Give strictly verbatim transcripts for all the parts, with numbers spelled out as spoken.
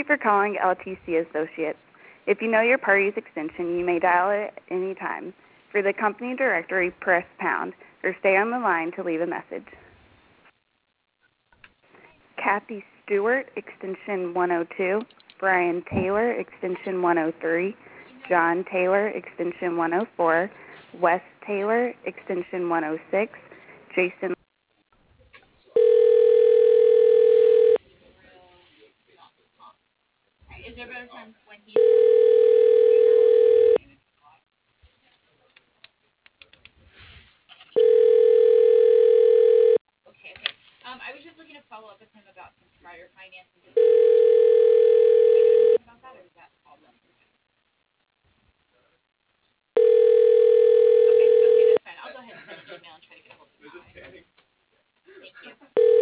you for calling L T C Associates. If you know your party's extension, you may dial it at any time. For the company directory, press pound or stay on the line to leave a message. Kathy Stewart, extension one oh two. Brian Taylor, extension one oh three. John Taylor, extension one oh four. Wes Taylor, extension one oh six. Jason. Is there better times when he's... Okay, okay. Um, I was just looking to follow up with him about some prior financing. About that, or is that all done? Okay, okay, that's fine. I'll go ahead and send an email and try to get a hold of him. Thank you.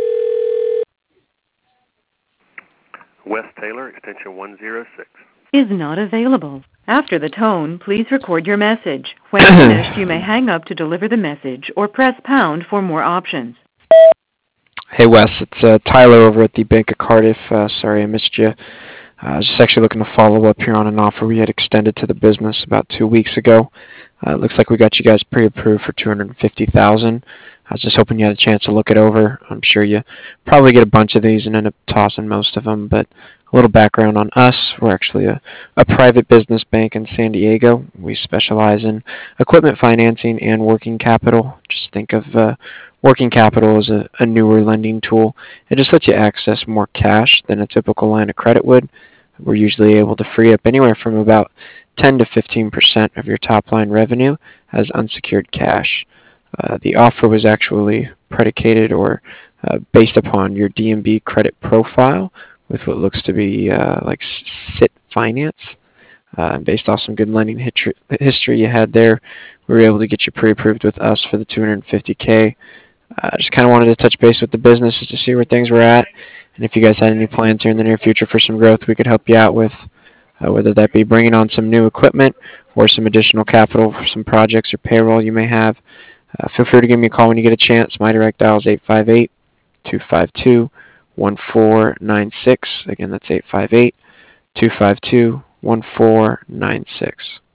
Wes Taylor, extension one oh six. Is not available. After the tone, please record your message. When finished, you may hang up to deliver the message or press pound for more options. Hey Wes, it's uh, Tyler over at the Bank of Cardiff. Uh, sorry I missed you. Uh, I was just actually looking to follow up here on an offer we had extended to the business about two weeks ago. Uh, it looks like we got you guys pre-approved for two hundred fifty thousand dollars. I was just hoping you had a chance to look it over. I'm sure you probably get a bunch of these and end up tossing most of them, but a little background on us. We're actually a, a private business bank in San Diego. We specialize in equipment financing and working capital. Just think of uh, working capital as a, a newer lending tool. It just lets you access more cash than a typical line of credit would. We're usually able to free up anywhere from about ten to fifteen percent of your top-line revenue as unsecured cash. Uh, the offer was actually predicated or uh, based upon your D and B credit profile with what looks to be uh, like S I T finance. Uh, based off some good lending history, history you had there, we were able to get you pre-approved with us for the two hundred fifty K. I uh, just kind of wanted to touch base with the business just to see where things were at, and if you guys had any plans here in the near future for some growth we could help you out with, uh, whether that be bringing on some new equipment or some additional capital for some projects or payroll you may have. Uh, feel free to give me a call when you get a chance. My direct dial is eight five eight, two five two, one four nine six. Again, that's eight five eight, two five two, one four nine six.